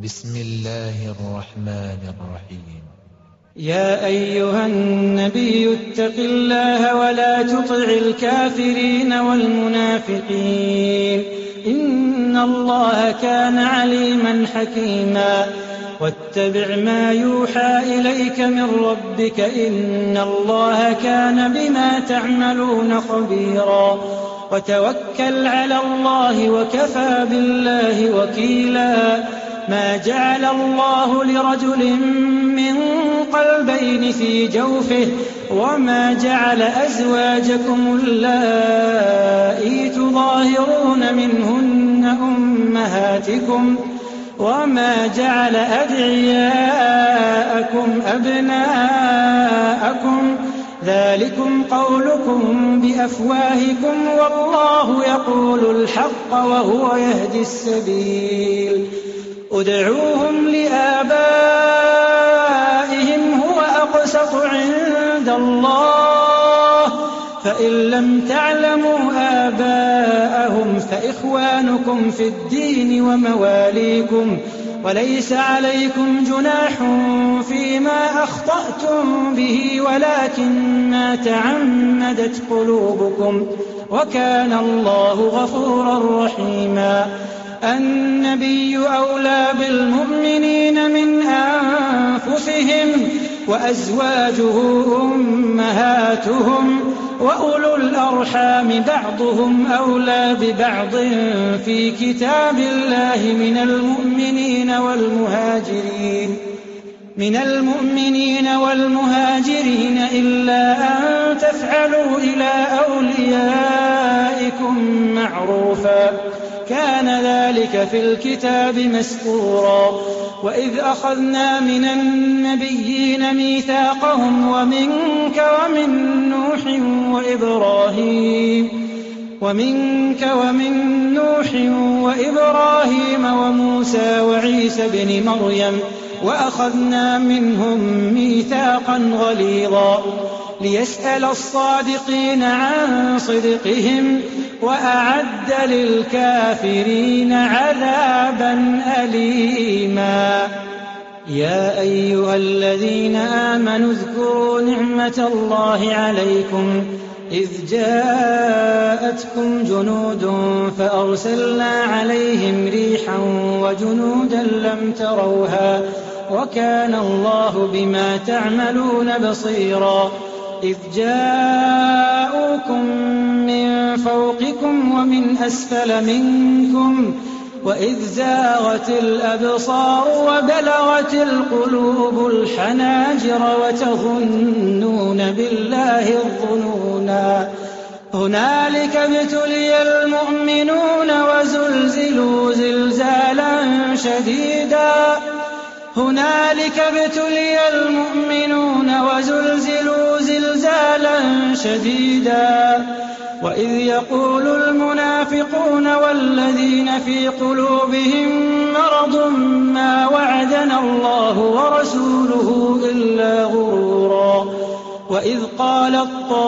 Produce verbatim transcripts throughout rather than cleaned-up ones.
بسم الله الرحمن الرحيم. يا أيها النبي اتق الله ولا تطع الكافرين والمنافقين إن الله كان عليما حكيما واتبع ما يوحى إليك من ربك إن الله كان بما تعملون خبيرا وتوكل على الله وكفى بالله وكيلا ما جعل الله لرجل من قلبين في جوفه وما جعل أزواجكم اللائي تظاهرون منهن أمهاتكم وما جعل أدعياءكم أبناءكم ذلكم قولكم بأفواهكم والله يقول الحق وهو يهدي السبيل ادعوهم لآبائهم هو أقسط عند الله فإن لم تعلموا آباءهم فإخوانكم في الدين ومواليكم وليس عليكم جناح فيما أخطأتم به ولكن ما تعمدت قلوبكم وكان الله غفورا رحيما النبي أولى بالمؤمنين من أنفسهم وأزواجه أمهاتهم وأولو الأرحام بعضهم أولى ببعض في كتاب الله من المؤمنين والمهاجرين من المؤمنين والمهاجرين إلا أن تفعلوا إلى أوليائكم معروفا كان ذلك في الكتاب مسطورا وإذ أخذنا من النبيين ميثاقهم ومنك ومن نوح وإبراهيم ومنك ومن نوح وإبراهيم وموسى وعيسى بن مريم وأخذنا منهم ميثاقا غليظا ليسأل الصادقين عن صدقهم وأعد للكافرين عذابا أليما يا أيها الذين آمنوا اذكروا نعمة الله عليكم إذ جاءتكم جنود فأرسلنا عليهم ريحا وجنودا لم تروها وكان الله بما تعملون بصيرا إذ جاءوكم من فوقكم ومن أسفل منكم وإذ زاغت الأبصار وبلغت القلوب الحناجر وتظنون بالله الظنونا هنالك ابتلي المؤمنون وزلزلوا زلزالا شديدا هنالك ابتلي المؤمنون وزلزلوا زلزالا شديدا وإذ يقول المنافقون والذين في قلوبهم مرض ما وعدنا الله ورسوله إلا غرورا وإذ قالت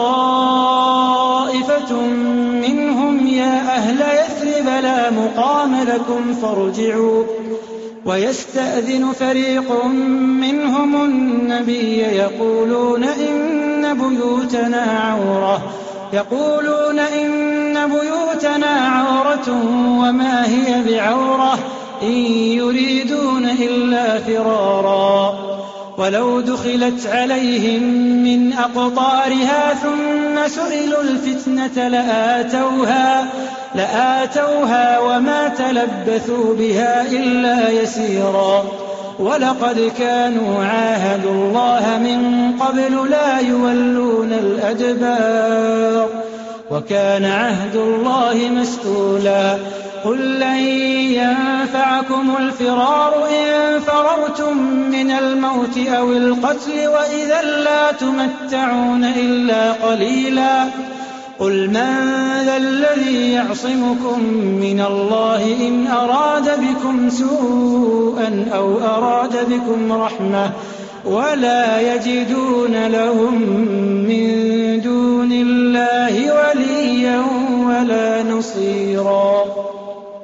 طائفة منهم يا أهل يثرب لا مقام لكم فارجعوا ويستأذن فريق منهم النبي يقولون إن بيوتنا عورة يقولون إن بيوتنا عورة وما هي بعورة إن يريدون إلا فرارا ولو دخلت عليهم من أقطارها ثم سئلوا الفتنة لآتوها لآتوها وما تلبثوا بها إلا يسيرا ولقد كانوا عاهدوا الله من قبل لا يولون الأدبار وكان عهد الله مسؤولا قل لن ينفعكم الفرار إن فررتم من الموت أو القتل وإذا لا تمتعون إلا قليلا قل من ذا الذي يعصمكم من الله إن أراد بكم سوءا أو أراد بكم رحمة ولا يجدون لهم من دون الله وليا ولا نصيرا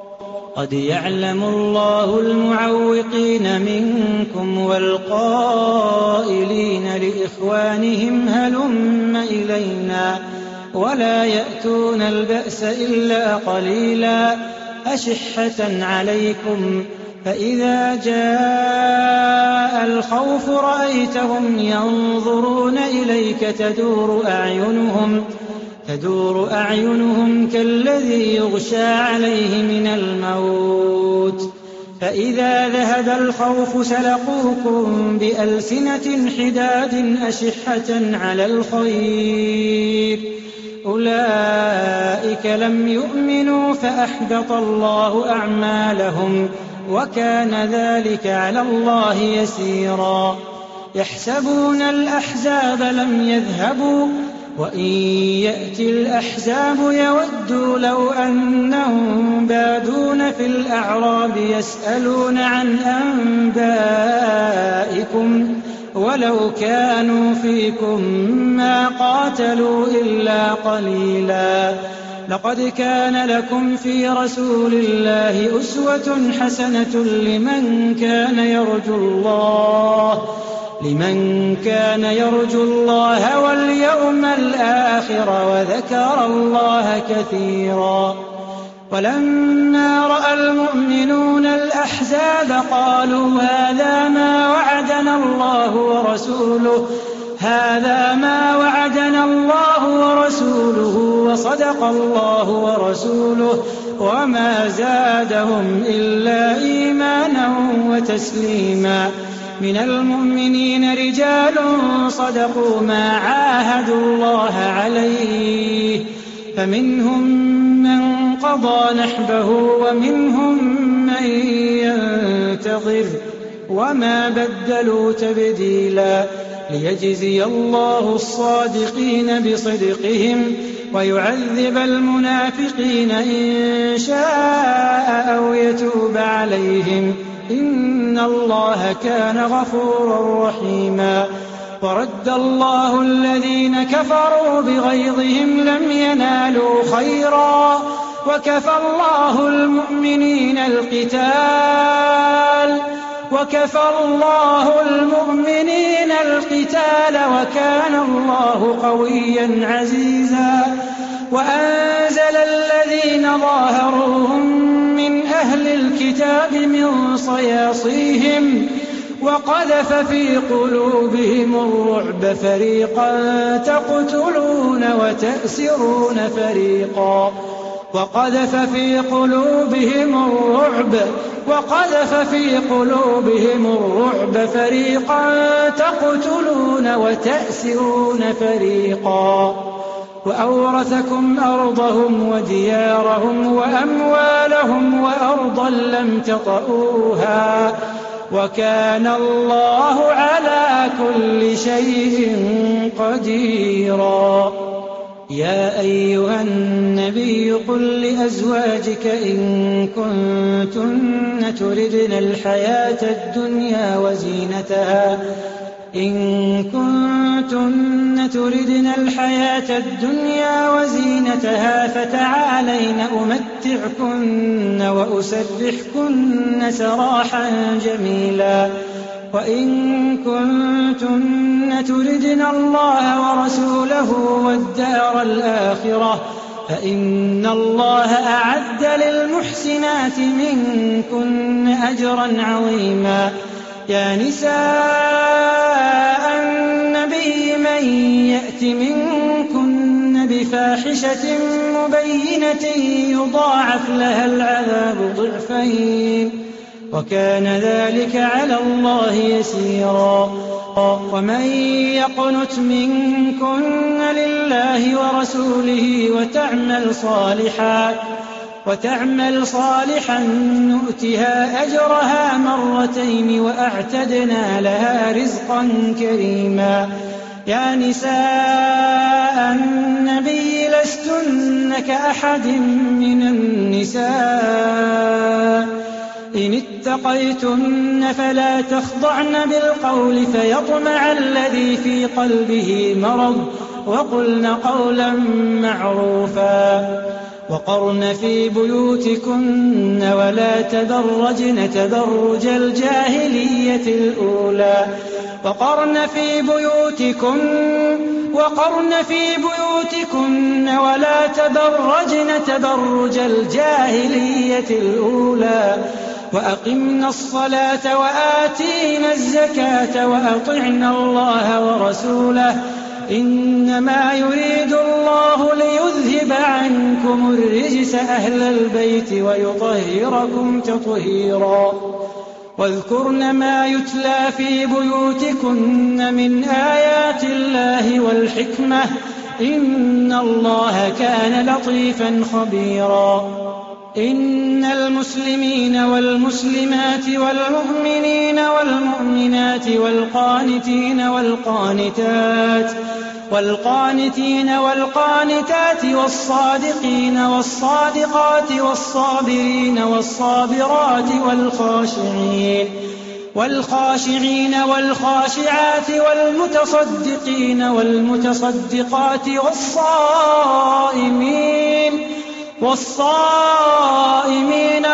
قد يعلم الله المعوقين منكم والقائلين لإخوانهم هلم إلينا ولا يأتون البأس إلا قليلا أشحة عليكم فإذا جاء الخوف رأيتهم ينظرون إليك تدور أعينهم تدور أعينهم كالذي يغشى عليه من الموت فإذا ذهب الخوف سلقوكم بألسنة حداد أشحة على الخير أولئك لم يؤمنوا فأحبط الله أعمالهم وكان ذلك على الله يسيرا يحسبون الأحزاب لم يذهبوا وإن يأتي الأحزاب يودوا لو أنهم بادون في الأعراب يسألون عن أنبائكم ولو كانوا فيكم ما قاتلوا إلا قليلا لقد كان لكم في رسول الله أسوة حسنة لمن كان يرجو الله لمن كان يرجو الله واليوم الآخر وذكر الله كثيرا ولما رأى المؤمنون الأحزاب قالوا هذا ما وعدنا الله ورسوله هذا ما وعدنا الله ورسوله وصدق الله ورسوله وما زادهم إلا إيمانا وتسليما من المؤمنين رجال صدقوا ما عاهدوا الله عليه فمنهم من قضى نحبه ومنهم من ينتظر وما بدلوا تبديلا ليجزي الله الصادقين بصدقهم ويعذب المنافقين إن شاء أو يتوب عليهم إن الله كان غفورا رحيما ورد الله الذين كفروا بغيظهم لم ينالوا خيرا وكفى الله المؤمنين القتال وكفى الله المؤمنين القتال وكان الله قويا عزيزا وأنزل الذين ظاهروهم من أهل الكتاب من صياصيهم وقذف في قلوبهم الرعب فريقا تقتلون وتأسرون فريقا وقذف في قلوبهم الرعب وقذف في قلوبهم الرعب فريقا تقتلون وتأسرون فريقا وأورثكم أرضهم وديارهم وأموالهم وأرضا لم تطئوها وكان الله على كل شيء قديرا يا أيها النبي قل لأزواجك إن كنتن تردن الحياة الدنيا وزينتها إن كنتن تردن الحياة الدنيا وزينتها فتعالين أمتعكن وأسرحكن سراحا جميلا وإن كنتن تردن الله ورسوله والدار الآخرة فإن الله أعد للمحسنات منكن أجرا عظيما يا نساء النبي من يأت منكن بفاحشة مبينة يضاعف لها العذاب ضعفين وكان ذلك على الله يسيرا ومن يقنت منكن لله ورسوله وتعمل صالحا وتعمل صالحا نؤتها أجرها مرتين وأعتدنا لها رزقا كريما يا نساء النبي لستن كأحد من النساء إن اتقيتن فلا تخضعن بالقول فيطمع الذي في قلبه مرض وقلن قولا معروفا وقرن في بيوتكن ولا تبرجن تبرج الجاهلية الأولى وقرن في بيوتكن وقرن في بيوتكن ولا تبرجن تبرج الجاهلية الأولى وأقمنا الصلاة وآتينا الزكاة وأطعنا الله ورسوله إنما يريد الله ليذهب عنكم الرجس أهل البيت ويطهركم تطهيرا واذكرن ما يتلى في بيوتكن من آيات الله والحكمة إن الله كان لطيفا خبيرا إن المسلمين والمسلمات والمؤمنين والمؤمنات والقانتين والقانتات والقانتين والقانتات والصادقين والصادقات والصابرين والصابرات والخاشعين والخاشعين والخاشعات والمتصدقين والمتصدقات والصائمين والصائمين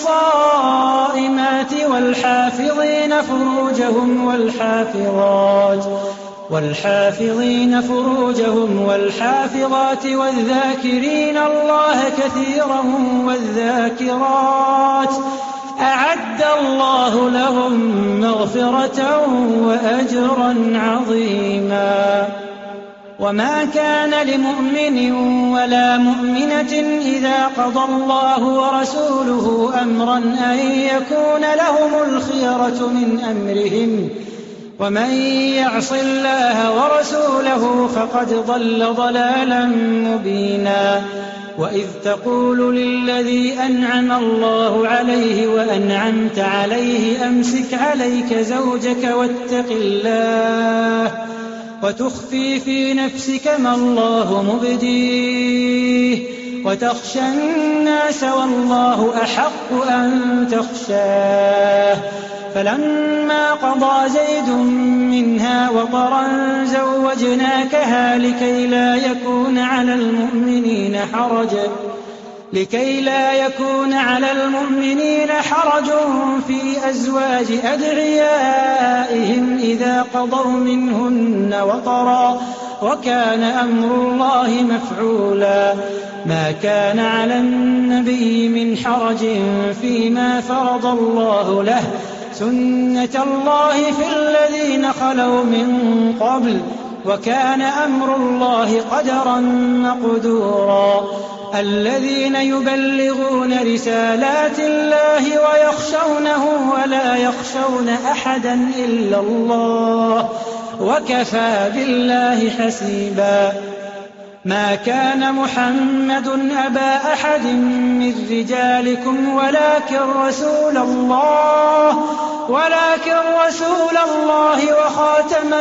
والصائمات والحافظين فروجهم والحافظات والحافظين فروجهم والحافظات والذاكرين الله كثيرا والذاكرات أعد الله لهم مغفرة وأجرا عظيما وما كان لمؤمن ولا مؤمنة إذا قضى الله ورسوله أمرا أن يكون لهم الخيرة من أمرهم ومن يعص الله ورسوله فقد ضل ضلالا مبينا وإذ تقول للذي أنعم الله عليه وأنعمت عليه أمسك عليك زوجك واتق الله وتخفي في نفسك ما الله مبديه وتخشى الناس والله أحق أن تخشاه فلما قضى زيد منها وطرا زوجناكها لكي لا يكون على المؤمنين حرج لكي لا يكون على المؤمنين حرج في أزواج أدعيائهم إذا قضوا منهن وطرا وكان أمر الله مفعولا ما كان على النبي من حرج فيما فرض الله له سنة الله في الذين خلوا من قبل وكان أمر الله قدرا مقدورا الذين يبلغون رسالات الله ويخشونه ولا يخشون أحدا إلا الله وكفى بالله حسيبا ما كان محمد أبا أحد من رجالكم ولكن رسول الله ولكن رسول الله وخاتم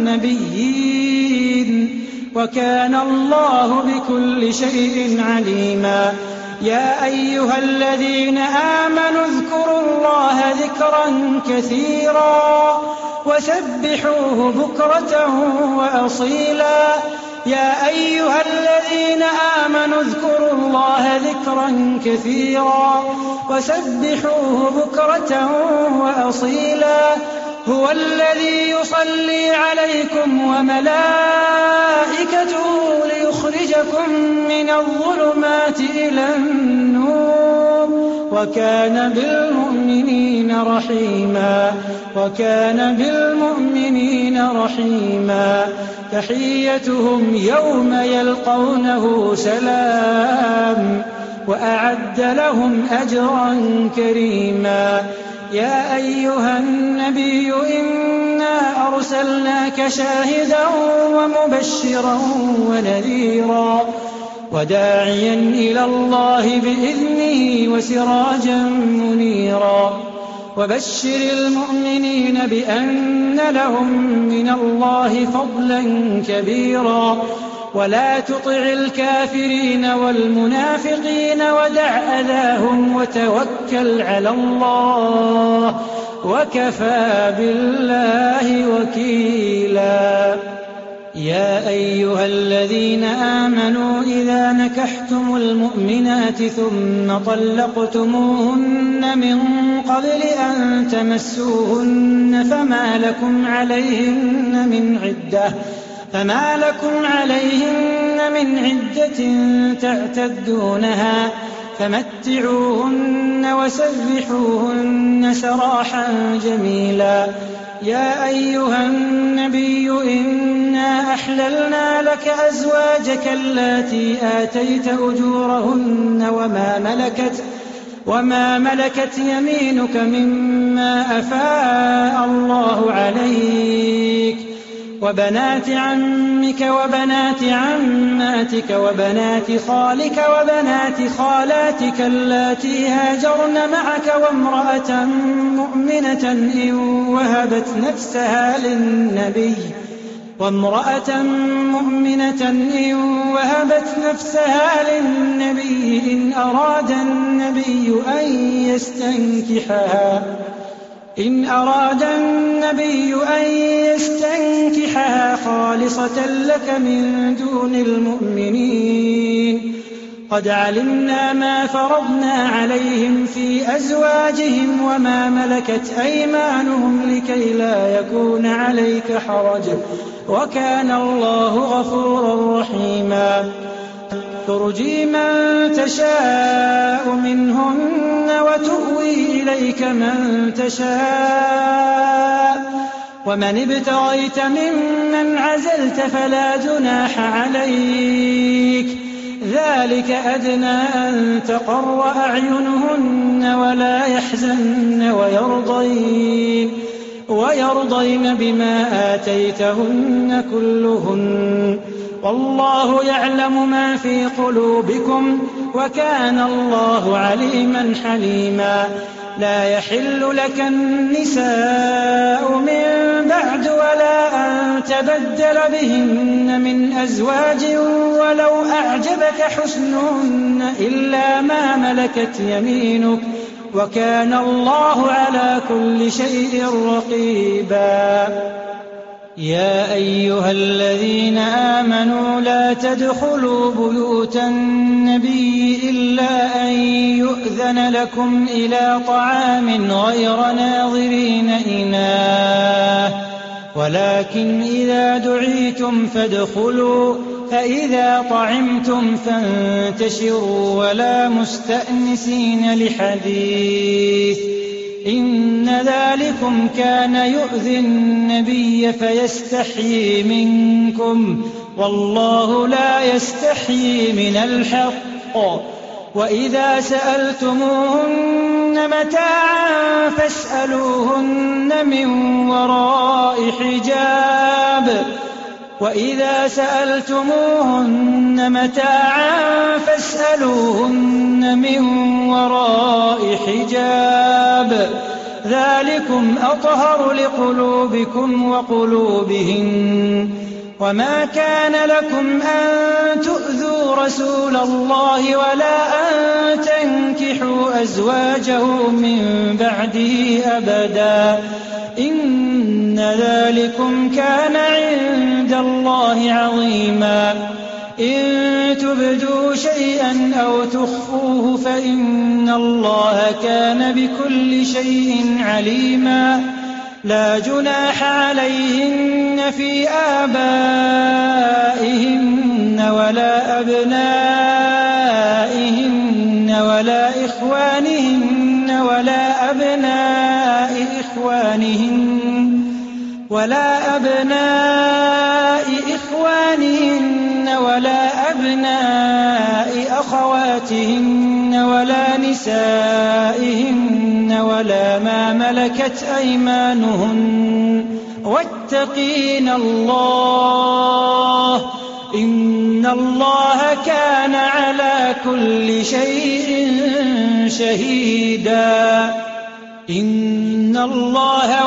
النبيين وكان الله بكل شيء عليما يا أيها الذين آمنوا اذكروا الله ذكرا كثيرا وسبحوه بكرة وأصيلا يا أيها الذين آمنوا اذكروا الله ذكرا كثيرا وسبحوه بكرة وأصيلا هو الذي يصلي عليكم وملائكته ليخرجكم من الظلمات إلى النور وكان بالمؤمنين رحيما وكان بالمؤمنين رحيما تحيتهم يوم يلقونه سلام وأعد لهم أجرا كريما يا أيها النبي إنا أرسلناك شاهدا ومبشرا ونذيرا وداعيا إلى الله بإذنه وسراجا منيرا وبشر المؤمنين بأن لهم من الله فضلا كبيرا ولا تطع الكافرين والمنافقين ودع أذاهم وتوكل على الله وكفى بالله وكيلا يا أيها الذين آمنوا إذا نكحتم المؤمنات ثم طلقتموهن من قبل أن تمسوهن فما لكم عليهن من عدة فما لكم عليهن من عدة تعتدونها فمتعوهن وسرحوهن سراحا جميلا. يا أيها النبي إنا أحللنا لك أزواجك اللاتي آتيت أجورهن وما ملكت وما ملكت يمينك مما أفاء الله عليك وبنات عمك وبنات عماتك وبنات خالك وبنات خالاتك اللاتي هاجرن معك وامرأة مؤمنة إن وهبت نفسها للنبي وامرأة مؤمنة إن وهبت نفسها للنبي إن أراد النبي أن يستنكحها إن أراد النبي أن يستنكحها خالصة لك من دون المؤمنين. قد علمنا ما فرضنا عليهم في أزواجهم وما ملكت أيمانهم لكي لا يكون عليك حرج وكان الله غفورا رحيما. ترجي من تشاء منهن وتؤوي إليك من تشاء ومن ابتغيت ممن عزلت فلا جناح عليك ذلك أدنى أن تقر أعينهن ولا يحزن ويرضين ويرضين بما آتيتهن كلهن والله يعلم ما في قلوبكم وكان الله عليما حليما. لا يحل لك النساء من بعد ولا أن تبدل بهن من أزواج ولو أعجبك حسنهن إلا ما ملكت يمينك وكان الله على كل شيء رقيبا. يا أيها الذين آمنوا لا تدخلوا بيوت النبي إلا أن يؤذن لكم إلى طعام غير ناظرين إناه ولكن إذا دعيتم فادخلوا فإذا طعمتم فانتشروا ولا مستأنسين لحديث إن ذلكم كان يؤذي النبي فيستحيي منكم والله لا يستحيي من الحق. وإذا سألتموهن متاعا فاسألوهن من وراء حجاب وإذا سألتموهن متاعا فاسألوهن من وراء حجاب ذلكم أطهر لقلوبكم وقلوبهن. وما كان لكم أن تؤذوا رسول الله ولا أن تنكحوا أزواجه من بعده أبدا إن ذلكم كان عند الله عظيما. إن تبدوا شيئا أو تخفوه فإن الله كان بكل شيء عليما. لا جناح عليهن في آبائهن ولا أبنائهن ولا إخوانهن ولا أبناء إخوانهن ولا أبناء إخوانهن ولا أبناء أخواتهن ولا نسائهن ولا ما ملكت أيمانهن واتقين الله إن الله كان على كل شيء شهيدا. إن الله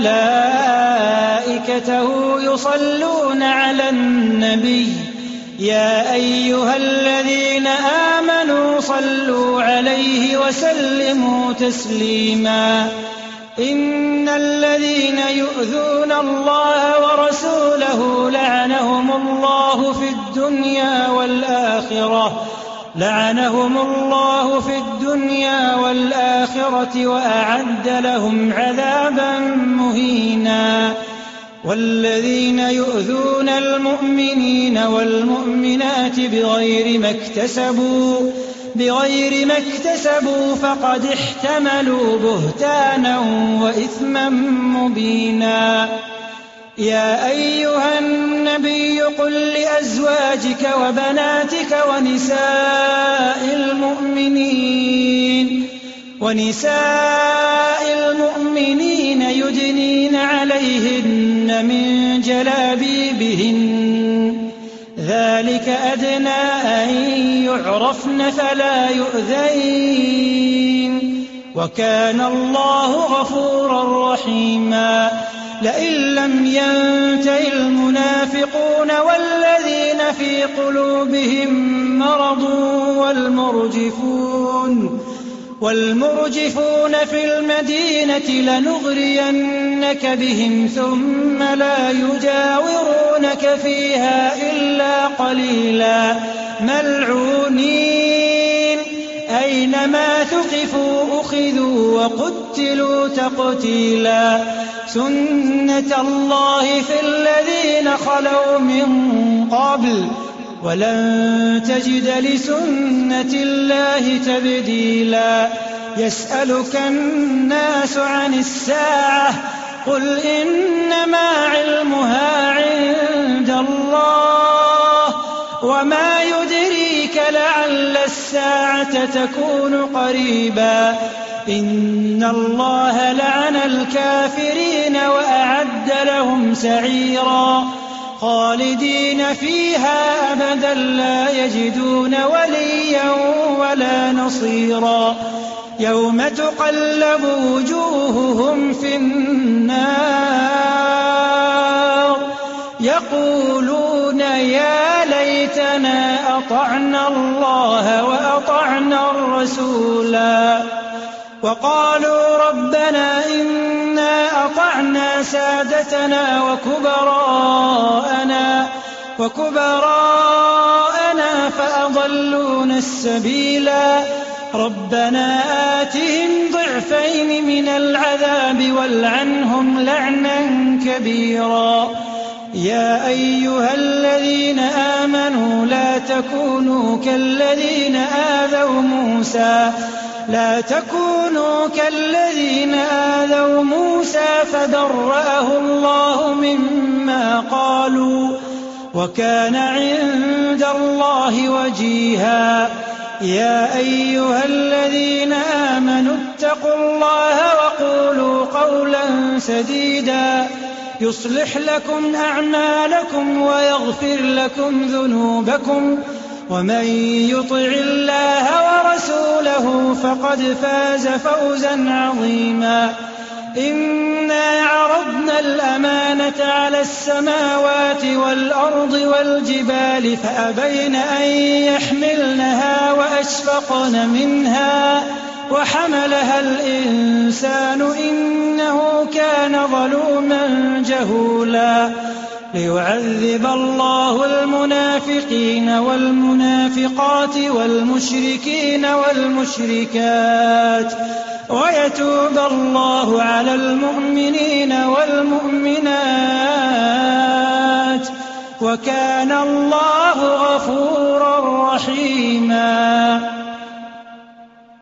وملائكته يصلون على النبي يا أيها الذين آمنوا صلوا عليه وسلموا تسليما. إن الذين يؤذون الله ورسوله لعنهم الله في الدنيا والآخرة لعنهم الله في الدنيا والآخرة وأعد لهم عذابا مهينا. والذين يؤذون المؤمنين والمؤمنات بغير ما اكتسبوا بغير ما اكتسبوا فقد احتملوا بهتانا وإثما مبينا. يا أيها النبي قل لأزواجك وبناتك ونساء المؤمنين ونساء المؤمنين يدنين عليهن من جلابيبهن ذلك أدنى أن يعرفن فلا يؤذين وكان الله غفورا رحيما. لئن لم ينته المنافقون والذين في قلوبهم مرض والمرجفون والمرجفون في المدينة لنغرينك بهم ثم لا يجاورونك فيها إلا قليلا ملعونين أينما ثقفوا أخذوا وقتلوا تقتيلا. سنة الله في الذين خلوا من قبل ولن تجد لسنة الله تبديلا. يسألك الناس عن الساعة قل إنما علمها عند الله وما يدريك لعل الساعة تكون قريبا. إن الله لعن الكافرين وأعد لهم سعيرا خالدين فيها أبدا لا يجدون وليا ولا نصيرا. يوم تقلب وجوههم في النار يقولون يا ليتنا أطعنا الله وأطعنا الرسولا وقالوا ربنا إنا أطعنا سادتنا وكبراءنا وكبراءنا فأضلونا السبيلا. ربنا آتهم ضعفين من العذاب والعنهم لعنا كبيرا. يا أيها الذين آمنوا لا تكونوا كالذين آذوا موسى لا تكونوا كالذين آذوا موسى فبرأه الله مما قالوا وكان عند الله وجيها. يا أيها الذين آمنوا اتقوا الله وقولوا قولا سديدا يصلح لكم أعمالكم ويغفر لكم ذنوبكم ومن يطع الله ورسوله فقد فاز فوزا عظيما. إنا عرضنا الأمانة على السماوات والأرض والجبال فأبين أن يحملنها وأشفقن منها وحملها الإنسان إنه كان ظلوما جهولا. ليعذب الله المنافقين والمنافقات والمشركين والمشركات ويتوب الله على المؤمنين والمؤمنات وكان الله غفورا رحيما.